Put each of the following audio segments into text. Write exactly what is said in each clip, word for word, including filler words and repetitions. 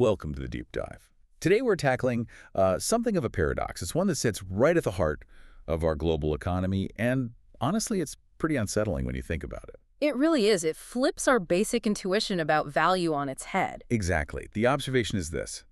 Welcome to the deep dive. Today we're tackling uh, something of a paradox. It's one that sits right at the heart of our global economy, and honestly, it's pretty unsettling when you think about it. It really is. It flips our basic intuition about value on its head. Exactly. The observation is this.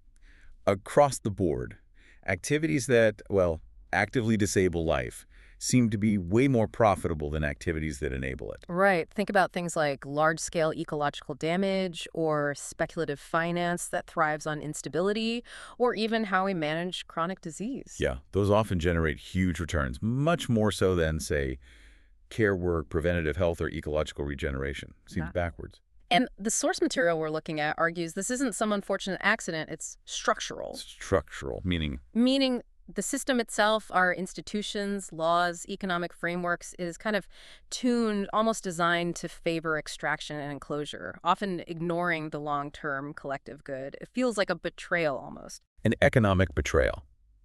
Across the board, activities that, well, actively disable life seem to be way more profitable than activities that enable it. Right. Think about things like large-scale ecological damage or speculative finance that thrives on instability, or even how we manage chronic disease. Yeah, those often generate huge returns, much more so than, say, care work, preventative health, or ecological regeneration. Seems Yeah. backwards. And the source material we're looking at argues this isn't some unfortunate accident, it's structural. Structural, meaning Meaning the system itself, our institutions, laws, economic frameworks, is kind of tuned, almost designed to favor extraction and enclosure, often ignoring the long-term collective good. It feels like a betrayal almost. an economic betrayal.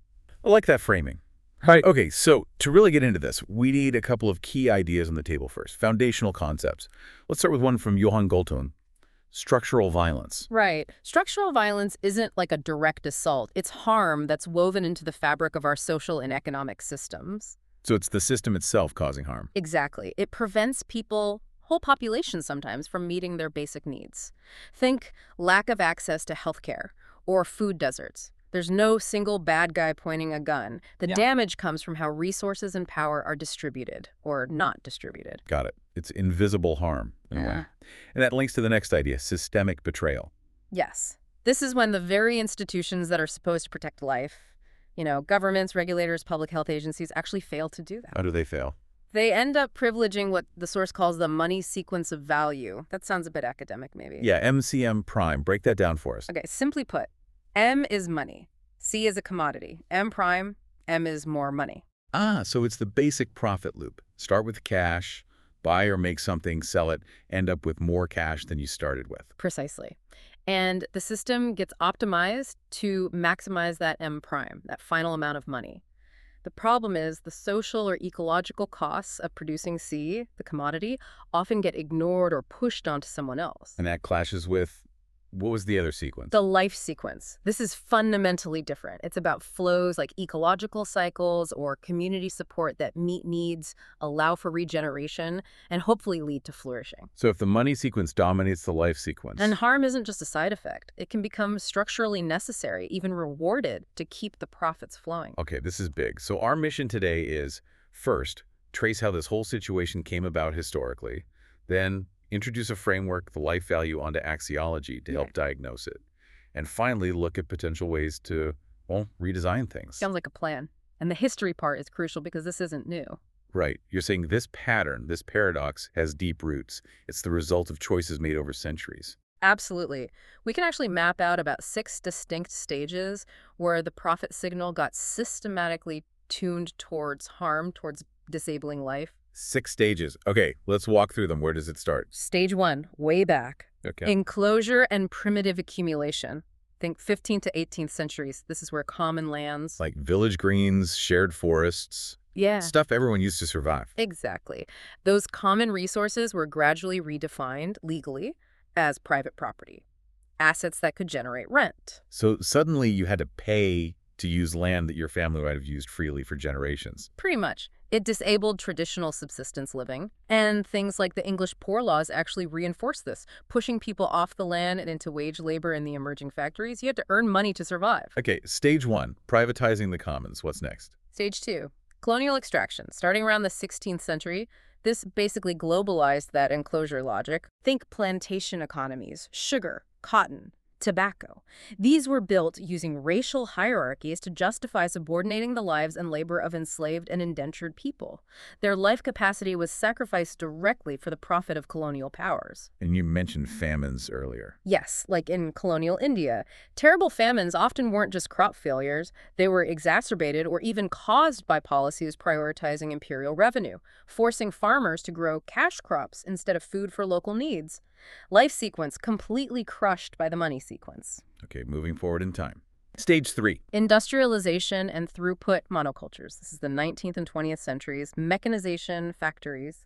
I like that framing. Right. Okay, so to really get into this, we need a couple of key ideas on the table first, foundational concepts. Let's start with one from Johan Galtung, structural violence. Right. Structural violence isn't like a direct assault. It's harm that's woven into the fabric of our social and economic systems. So it's the system itself causing harm. Exactly. It prevents people, whole populations sometimes, from meeting their basic needs. Think lack of access to healthcare or food deserts. There's no single bad guy pointing a gun. The Yeah. damage comes from how resources and power are distributed or not distributed. Got it. It's invisible harm, in a way. Yeah. And that links to the next idea, systemic betrayal. Yes. This is when the very institutions that are supposed to protect life, you know, governments, regulators, public health agencies, actually fail to do that. How do they fail? They end up privileging what the source calls the money sequence of value. That sounds a bit academic, maybe. Yeah, M C M prime. Break that down for us. Okay, simply put, M is money. C is a commodity. M prime, M is more money. Ah, so it's the basic profit loop. Start with cash, buy or make something, sell it, end up with more cash than you started with. Precisely. And the system gets optimized to maximize that M prime, that final amount of money. The problem is the social or ecological costs of producing C, the commodity, often get ignored or pushed onto someone else. And that clashes with, what was the other sequence? The life sequence. This is fundamentally different. It's about flows like ecological cycles or community support that meet needs, allow for regeneration, and hopefully lead to flourishing. So if the money sequence dominates the life sequence. And harm isn't just a side effect. It can become structurally necessary, even rewarded, to keep the profits flowing. Okay, this is big. So our mission today is, first, trace how this whole situation came about historically, then introduce a framework, the life value, onto axiology to help Yeah. diagnose it, and finally look at potential ways to, well, redesign things. Sounds like a plan. And the history part is crucial because this isn't new. Right. You're saying this pattern, this paradox, has deep roots. It's the result of choices made over centuries. Absolutely. We can actually map out about six distinct stages where the profit signal got systematically tuned towards harm, towards disabling life. Six stages. Okay, let's walk through them. Where does it start? Stage one, way back. Okay. Enclosure and primitive accumulation. Think fifteenth to eighteenth centuries. This is where common lands. Like village greens, shared forests, Yeah, stuff everyone used to survive. exactly. Those common resources were gradually redefined legally as private property, assets that could generate rent. So suddenly you had to pay to use land that your family might have used freely for generations. Pretty much. It disabled traditional subsistence living, and things like the English Poor Laws actually reinforced this, pushing people off the land and into wage labor in the emerging factories. You had to earn money to survive. Okay, stage one, privatizing the commons. What's next? Stage two, colonial extraction. Starting around the sixteenth century, this basically globalized that enclosure logic. Think plantation economies, sugar, cotton, tobacco. These were built using racial hierarchies to justify subordinating the lives and labor of enslaved and indentured people. Their life capacity was sacrificed directly for the profit of colonial powers. And you mentioned famines earlier. Yes, like in colonial India, terrible famines often weren't just crop failures. They were exacerbated or even caused by policies prioritizing imperial revenue, forcing farmers to grow cash crops instead of food for local needs. Life sequence completely crushed by the money sequence. Okay, moving forward in time. Stage three. Industrialization and throughput monocultures. This is the nineteenth and twentieth centuries. Mechanization, factories.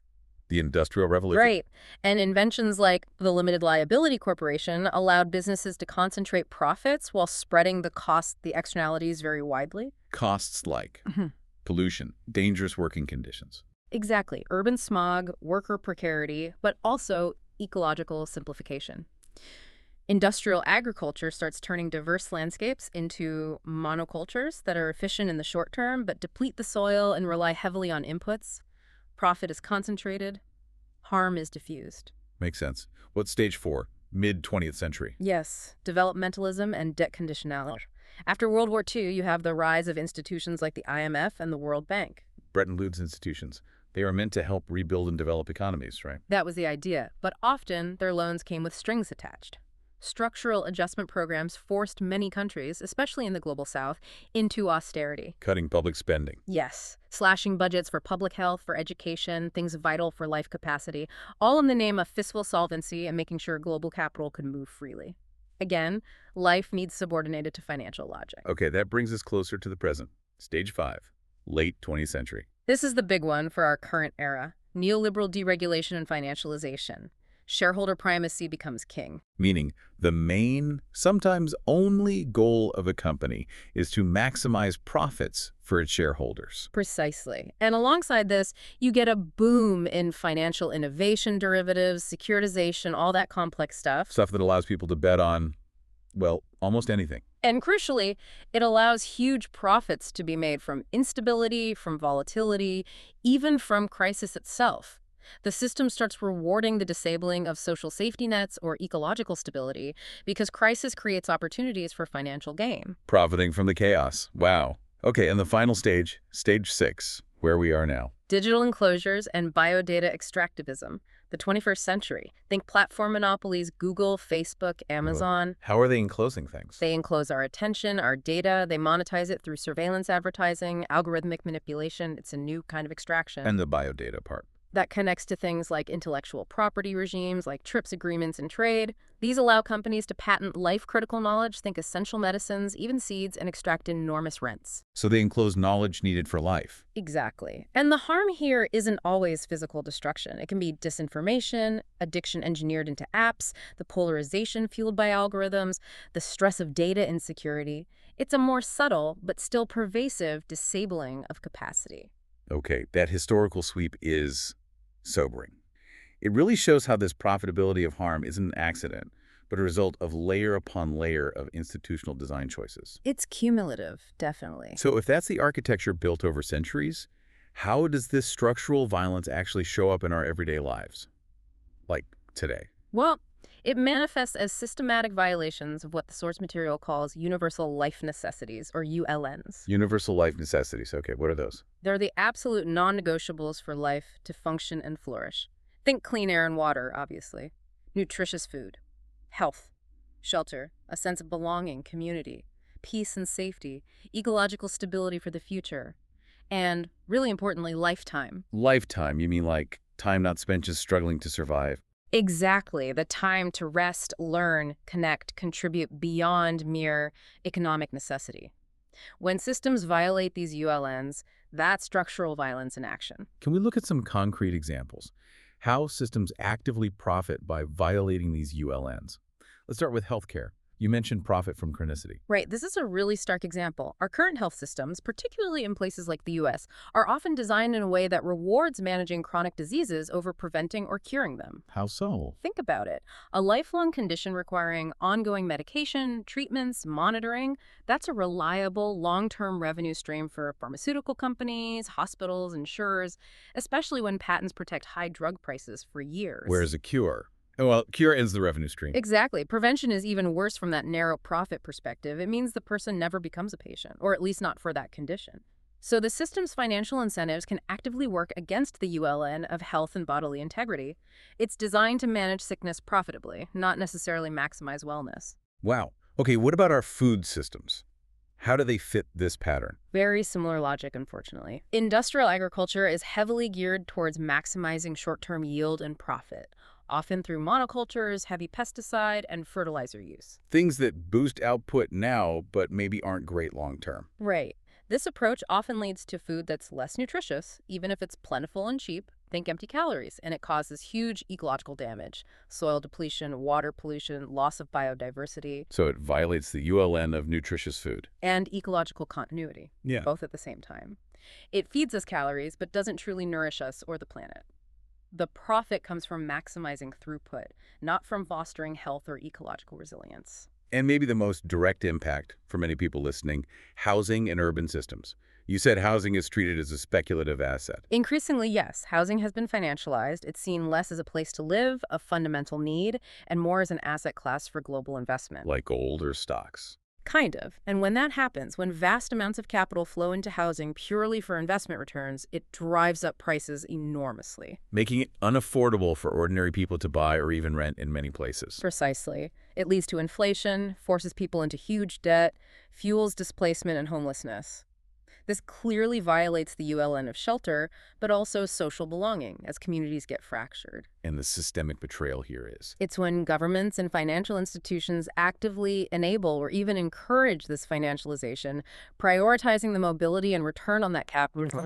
The Industrial Revolution. Right. And inventions like the Limited Liability Corporation allowed businesses to concentrate profits while spreading the costs, the externalities very widely. Costs like Mhm. pollution, dangerous working conditions. Exactly. Urban smog, worker precarity, but also ecological simplification. Industrial agriculture starts turning diverse landscapes into monocultures that are efficient in the short term but deplete the soil and rely heavily on inputs. Profit is concentrated, harm is diffused. Makes sense. What's stage four? mid-twentieth century. Yes, developmentalism and debt conditionality. After World War Two, you have the rise of institutions like the I M F and the World Bank. Bretton Woods institutions. They are meant to help rebuild and develop economies, right? That was the idea, but often their loans came with strings attached. Structural adjustment programs forced many countries, especially in the Global South, into austerity. Cutting public spending. Yes, slashing budgets for public health, for education, things vital for life capacity, all in the name of fiscal solvency and making sure global capital could move freely. Again, life needs subordinated to financial logic. Okay, that brings us closer to the present. Stage five, late twentieth century. This is the big one for our current era: neoliberal deregulation and financialization. Shareholder primacy becomes king. Meaning, the main, sometimes only goal of a company is to maximize profits for its shareholders. Precisely. And alongside this, you get a boom in financial innovation derivatives, securitization, all that complex stuff. Stuff that allows people to bet on, well, almost anything. And crucially, it allows huge profits to be made from instability, from volatility, even from crisis itself. The system starts rewarding the disabling of social safety nets or ecological stability because crisis creates opportunities for financial gain. Profiting from the chaos. Wow. Okay, and the final stage, stage six, where we are now. Digital enclosures and biodata extractivism. The twenty-first century. Think platform monopolies, Google, Facebook, Amazon. How are they enclosing things? They enclose our attention, our data. They monetize it through surveillance advertising, algorithmic manipulation. It's a new kind of extraction. And the biodata part. That connects to things like intellectual property regimes, like TRIPS agreements and trade. These allow companies to patent life-critical knowledge, think essential medicines, even seeds, and extract enormous rents. So they enclose knowledge needed for life. Exactly. And the harm here isn't always physical destruction. It can be disinformation, addiction engineered into apps, the polarization fueled by algorithms, the stress of data insecurity. It's a more subtle, but still pervasive, disabling of capacity. Okay, that historical sweep is sobering. It really shows how this profitability of harm isn't an accident, but a result of layer upon layer of institutional design choices. It's cumulative, definitely. So if that's the architecture built over centuries, how does this structural violence actually show up in our everyday lives? Like today? Well, it manifests as systematic violations of what the source material calls universal life necessities, or U L Ns. Universal life necessities. Okay, what are those? They're the absolute non-negotiables for life to function and flourish. Think clean air and water, obviously. Nutritious food, health, shelter, a sense of belonging, community, peace and safety, ecological stability for the future, and, really importantly, lifetime. Lifetime, you mean like time not spent just struggling to survive? Exactly, the time to rest, learn, connect, contribute beyond mere economic necessity. When systems violate these U L Ns, that's structural violence in action. Can we look at some concrete examples? How systems actively profit by violating these U L Ns? Let's start with healthcare. You mentioned profit from chronicity. Right, this is a really stark example. Our current health systems, particularly in places like the U S, are often designed in a way that rewards managing chronic diseases over preventing or curing them. How so? Think about it. A lifelong condition requiring ongoing medication, treatments, monitoring, that's a reliable, long-term revenue stream for pharmaceutical companies, hospitals, insurers, especially when patents protect high drug prices for years. Whereas a cure? Well, cure ends the revenue stream. Exactly. Prevention is even worse from that narrow profit perspective. It means the person never becomes a patient, or at least not for that condition. So the system's financial incentives can actively work against the U L N of health and bodily integrity. It's designed to manage sickness profitably, not necessarily maximize wellness. Wow. Okay, what about our food systems? How do they fit this pattern? Very similar logic, unfortunately. Industrial agriculture is heavily geared towards maximizing short-term yield and profit, often through monocultures, heavy pesticide, and fertilizer use. Things that boost output now, but maybe aren't great long-term. Right. This approach often leads to food that's less nutritious, even if it's plentiful and cheap, Think empty calories, and it causes huge ecological damage: soil depletion, water pollution, loss of biodiversity, So it violates the U L N of nutritious food. and ecological continuity, Yeah. both at the same time. It feeds us calories, but doesn't truly nourish us or the planet. The profit comes from maximizing throughput, not from fostering health or ecological resilience. And maybe the most direct impact for many people listening, housing and urban systems. You said housing is treated as a speculative asset. Increasingly, yes, housing has been financialized. It's seen less as a place to live, a fundamental need, and more as an asset class for global investment. Like gold or stocks. Kind of. And when that happens, when vast amounts of capital flow into housing purely for investment returns, it drives up prices enormously. Making it unaffordable for ordinary people to buy or even rent in many places. Precisely. It leads to inflation, forces people into huge debt, fuels displacement and homelessness. This clearly violates the U L N of shelter, but also social belonging as communities get fractured. And the systemic betrayal here is. It's when governments and financial institutions actively enable or even encourage this financialization, prioritizing the mobility and return on that capital.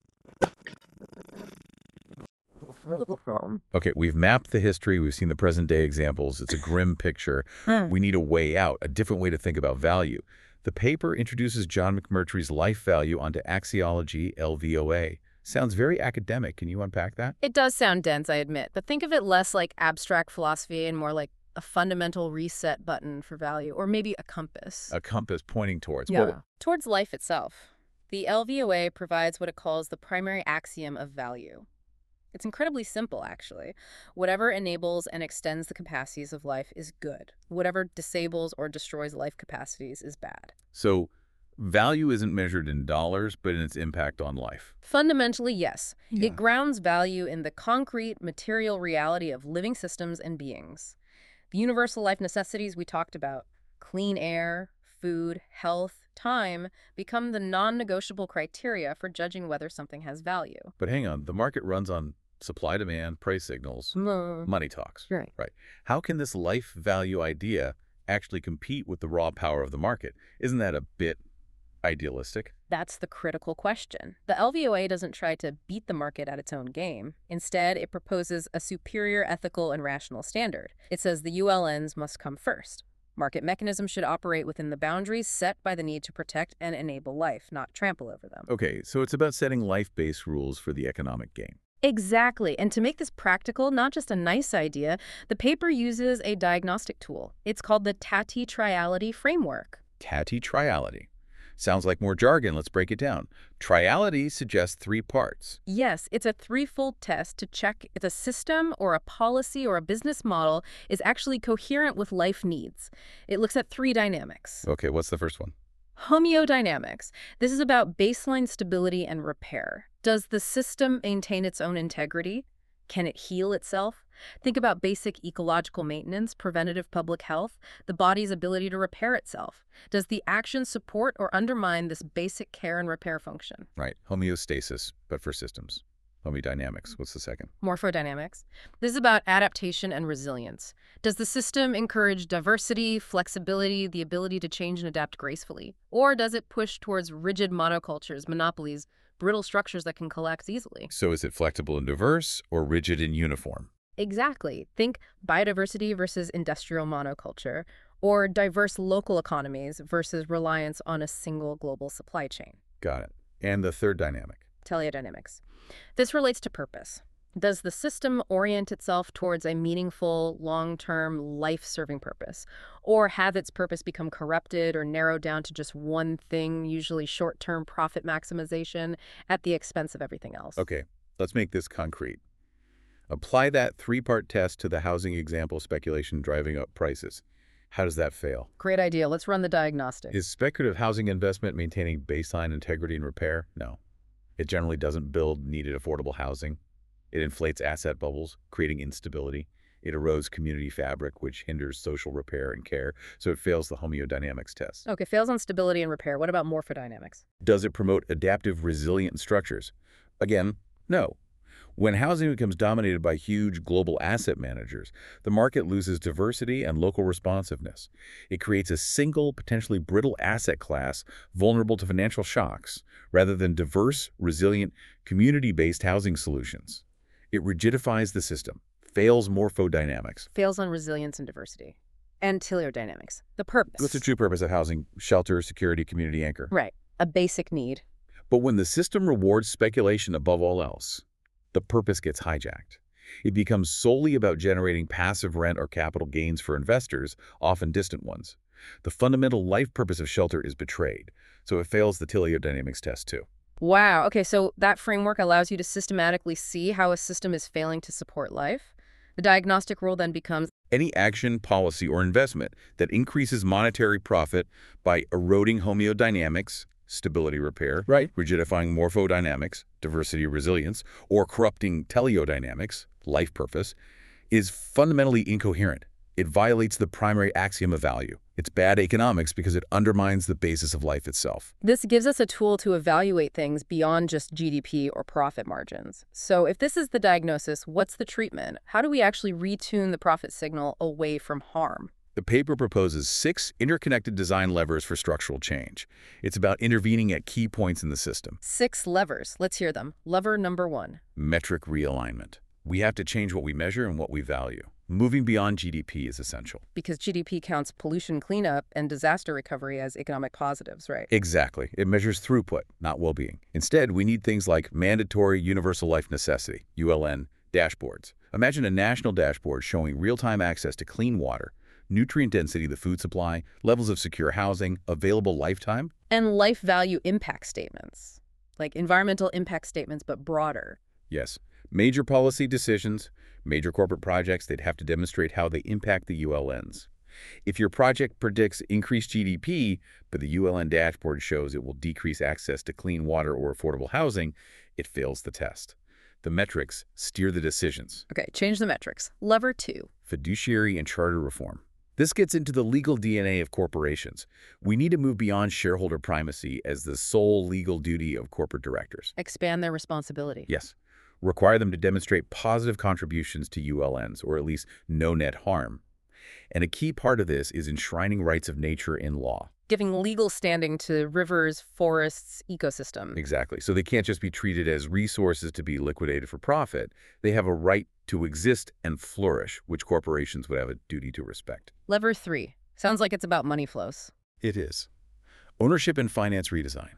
Okay, we've mapped the history, we've seen the present-day examples. It's a grim picture. We need a way out, a different way to think about value. The paper introduces John McMurtry's life value onto Axiology L V O A. Sounds very academic. Can you unpack that? It does sound dense, I admit, but think of it less like abstract philosophy and more like a fundamental reset button for value, or maybe a compass. A compass pointing towards. Yeah. Well, Towards life itself. The L V O A provides what it calls the primary axiom of value. It's incredibly simple, actually. Whatever enables and extends the capacities of life is good. Whatever disables or destroys life capacities is bad. so value isn't measured in dollars, but in its impact on life. Fundamentally, yes. Yeah. It grounds value in the concrete, material reality of living systems and beings. The universal life necessities we talked about, clean air, food, health, time, become the non-negotiable criteria for judging whether something has value. But hang on, the market runs on supply, demand, price signals, money talks. Right. Right. How can this life value idea actually compete with the raw power of the market? Isn't that a bit idealistic? That's the critical question. The L V O A doesn't try to beat the market at its own game. Instead, it proposes a superior ethical and rational standard. It says the U L Ns must come first. Market mechanisms should operate within the boundaries set by the need to protect and enable life, not trample over them. Okay, so it's about setting life-based rules for the economic game. Exactly. And to make this practical, not just a nice idea, the paper uses a diagnostic tool. It's called the Tati Triality Framework. Tati triality. Sounds like more jargon. Let's break it down. Triality suggests three parts. Yes, it's a threefold test to check if a system or a policy or a business model is actually coherent with life needs. It looks at three dynamics. Okay, what's the first one? Homeodynamics. This is about baseline stability and repair. Does the system maintain its own integrity? Can it heal itself? Think about basic ecological maintenance, preventative public health, the body's ability to repair itself. Does the action support or undermine this basic care and repair function? Right, homeostasis, but for systems. Homodynamics, what's the second? Morphodynamics. This is about adaptation and resilience. Does the system encourage diversity, flexibility, the ability to change and adapt gracefully? Or does it push towards rigid monocultures, monopolies, brittle structures that can collapse easily? So is it flexible and diverse or rigid and uniform? Exactly. Think biodiversity versus industrial monoculture, or diverse local economies versus reliance on a single global supply chain. Got it. And the third dynamic? Teleodynamics. This relates to purpose. Does the system orient itself towards a meaningful, long-term, life-serving purpose? Or have its purpose become corrupted or narrowed down to just one thing, usually short-term profit maximization at the expense of everything else? Okay, let's make this concrete. Apply that three-part test to the housing example speculation driving up prices. How does that fail? Great idea. Let's run the diagnostic. Is speculative housing investment maintaining baseline integrity and repair? No. It generally doesn't build needed affordable housing. It inflates asset bubbles, creating instability. It erodes community fabric, which hinders social repair and care, so it fails the homeodynamics test. Okay, fails on stability and repair. What about morphodynamics? Does it promote adaptive, resilient structures? Again, no. When housing becomes dominated by huge global asset managers, the market loses diversity and local responsiveness. It creates a single, potentially brittle asset class vulnerable to financial shocks, rather than diverse, resilient, community-based housing solutions. It rigidifies the system, fails morphodynamics. Fails on resilience and diversity. And teleodynamics. The purpose. What's the true purpose of housing? Shelter, security, community anchor. Right. A basic need. But when the system rewards speculation above all else, the purpose gets hijacked. It becomes solely about generating passive rent or capital gains for investors, often distant ones. The fundamental life purpose of shelter is betrayed, so it fails the teleodynamics test too. Wow. Okay, so that framework allows you to systematically see how a system is failing to support life. The diagnostic rule then becomes Any action, policy, or investment that increases monetary profit by eroding homeodynamics, stability repair, Right. rigidifying morphodynamics, diversity resilience, or corrupting teleodynamics, life purpose, is fundamentally incoherent. It violates the primary axiom of value. It's bad economics because it undermines the basis of life itself. This gives us a tool to evaluate things beyond just G D P or profit margins. So if this is the diagnosis, what's the treatment? How do we actually retune the profit signal away from harm? The paper proposes six interconnected design levers for structural change. It's about intervening at key points in the system. Six levers. Let's hear them. Lever number one. Metric realignment. We have to change what we measure and what we value. Moving beyond G D P is essential. Because G D P counts pollution cleanup and disaster recovery as economic positives, right? Exactly. It measures throughput, not well-being. Instead, we need things like mandatory universal life necessity, U L N, dashboards. Imagine a national dashboard showing real-time access to clean water, nutrient density of the food supply, levels of secure housing, available lifetime. And life value impact statements, like environmental impact statements, but broader. Yes. Major policy decisions, major corporate projects, they'd have to demonstrate how they impact the U L Ns. If your project predicts increased G D P, but the U L N dashboard shows it will decrease access to clean water or affordable housing, it fails the test. The metrics steer the decisions. Okay, change the metrics. Lever two. Fiduciary and charter reform. This gets into the legal D N A of corporations. We need to move beyond shareholder primacy as the sole legal duty of corporate directors. Expand their responsibility. Yes. Require them to demonstrate positive contributions to U L Ns, or at least no net harm. And a key part of this is enshrining rights of nature in law. Giving legal standing to rivers, forests, ecosystem. Exactly. So they can't just be treated as resources to be liquidated for profit. They have a right to exist and flourish, which corporations would have a duty to respect. Lever three. Sounds like it's about money flows. It is. Ownership and finance redesign.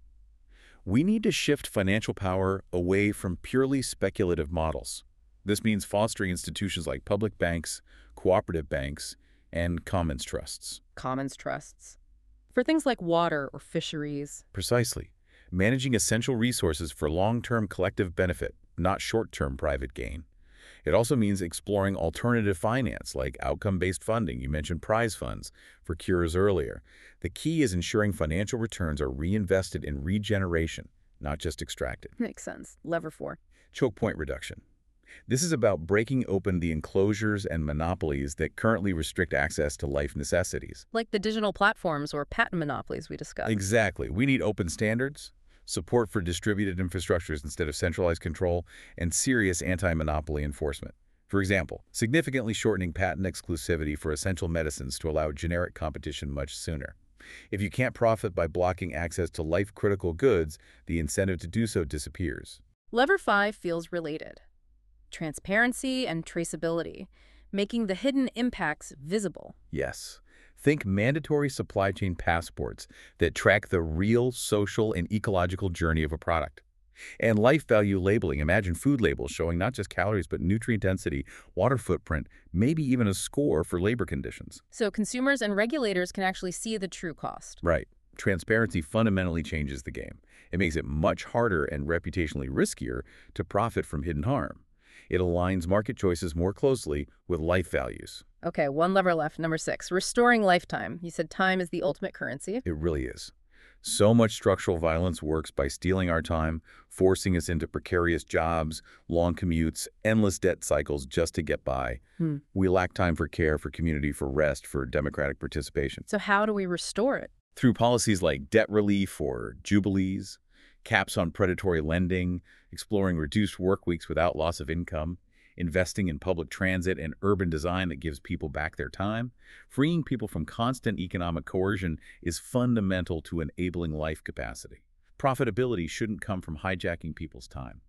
We need to shift financial power away from purely speculative models. This means fostering institutions like public banks, cooperative banks, and commons trusts. Commons trusts. For things like water or fisheries. Precisely. Managing essential resources for long-term collective benefit, not short-term private gain. It also means exploring alternative finance like outcome-based funding. You mentioned prize funds for cures earlier. The key is ensuring financial returns are reinvested in regeneration, not just extracted. Makes sense. Lever four. Choke point reduction. This is about breaking open the enclosures and monopolies that currently restrict access to life necessities. Like the digital platforms or patent monopolies we discussed. Exactly. We need open standards, support for distributed infrastructures instead of centralized control, and serious anti-monopoly enforcement. For example, significantly shortening patent exclusivity for essential medicines to allow generic competition much sooner. If you can't profit by blocking access to life-critical goods, the incentive to do so disappears. Lever five feels related. Transparency and traceability, making the hidden impacts visible. Yes. Think mandatory supply chain passports that track the real social and ecological journey of a product. And life value labeling. Imagine food labels showing not just calories, but nutrient density, water footprint, maybe even a score for labor conditions. So consumers and regulators can actually see the true cost. Right. Transparency fundamentally changes the game. It makes it much harder and reputationally riskier to profit from hidden harm. It aligns market choices more closely with life values. Okay, one lever left. Number six, restoring lifetime. You said time is the ultimate currency. It really is. So much structural violence works by stealing our time, forcing us into precarious jobs, long commutes, endless debt cycles just to get by. Hmm. We lack time for care, for community, for rest, for democratic participation. So how do we restore it? Through policies like debt relief or jubilees, caps on predatory lending, exploring reduced work weeks without loss of income, investing in public transit and urban design that gives people back their time. Freeing people from constant economic coercion is fundamental to enabling life capacity. Profitability shouldn't come from hijacking people's time.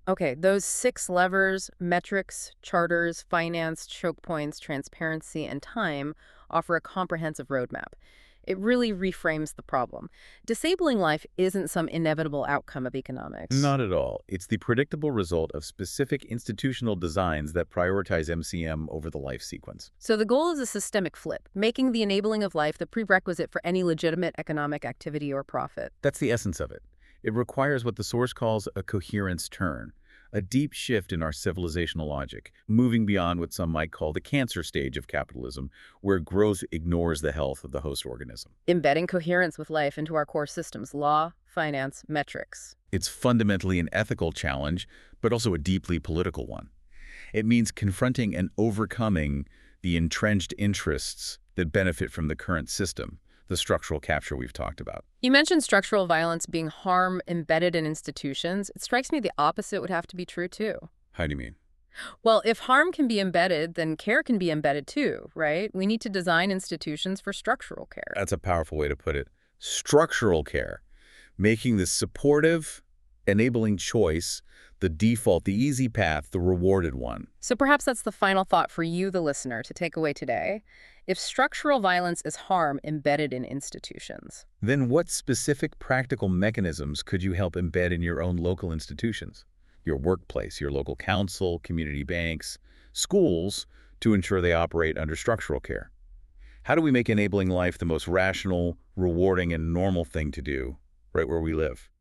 Okay, those six levers, metrics, charters, finance, choke points, transparency, and time offer a comprehensive roadmap. It really reframes the problem. Disabling life isn't some inevitable outcome of economics. Not at all. It's the predictable result of specific institutional designs that prioritize M C M over the life sequence. So the goal is a systemic flip, making the enabling of life the prerequisite for any legitimate economic activity or profit. That's the essence of it. It requires what the source calls a coherence turn, a deep shift in our civilizational logic, moving beyond what some might call the cancer stage of capitalism, where growth ignores the health of the host organism. Embedding coherence with life into our core systems, law, finance, metrics. It's fundamentally an ethical challenge, but also a deeply political one. It means confronting and overcoming the entrenched interests that benefit from the current system, the structural capture we've talked about. You mentioned structural violence being harm embedded in institutions. It strikes me the opposite would have to be true, too. How do you mean? Well, if harm can be embedded, then care can be embedded, too, right? We need to design institutions for structural care. That's a powerful way to put it. Structural care, making this supportive, enabling choice the default, the easy path, the rewarded one. So perhaps that's the final thought for you, the listener, to take away today. If structural violence is harm embedded in institutions, Then what specific practical mechanisms could you help embed in your own local institutions? Your workplace, your local council, community banks, schools, to ensure they operate under structural care? How do we make enabling life the most rational, rewarding, and normal thing to do right where we live?